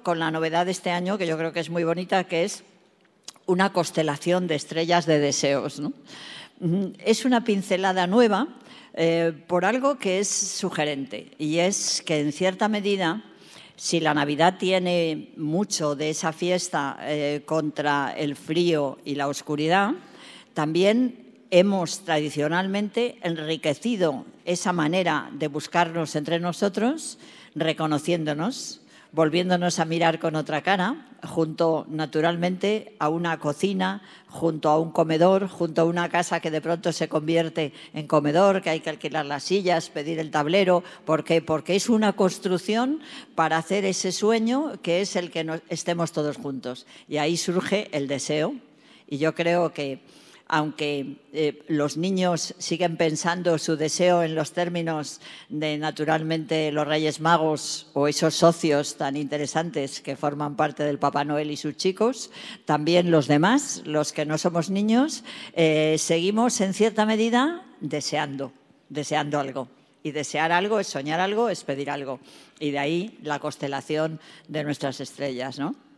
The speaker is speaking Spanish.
con la novedad de este año, que yo creo que es muy bonita, que es una constelación de estrellas de deseos, ¿no? Es una pincelada nueva por algo que es sugerente, y es que en cierta medida, si la Navidad tiene mucho de esa fiesta contra el frío y la oscuridad, también hemos tradicionalmente enriquecido esa manera de buscarnos entre nosotros, reconociéndonos, volviéndonos a mirar con otra cara, junto naturalmente a una cocina, junto a un comedor, junto a una casa que de pronto se convierte en comedor, que hay que alquilar las sillas, pedir el tablero. ¿Por qué? Porque es una construcción para hacer ese sueño que es el que estemos todos juntos. Y ahí surge el deseo. Y yo creo que aunque los niños siguen pensando su deseo en los términos de, naturalmente, los Reyes Magos o esos socios tan interesantes que forman parte del Papá Noel y sus chicos, también los demás, los que no somos niños, seguimos en cierta medida deseando algo. Y desear algo es soñar algo, es pedir algo. Y de ahí la constelación de nuestras estrellas, ¿no?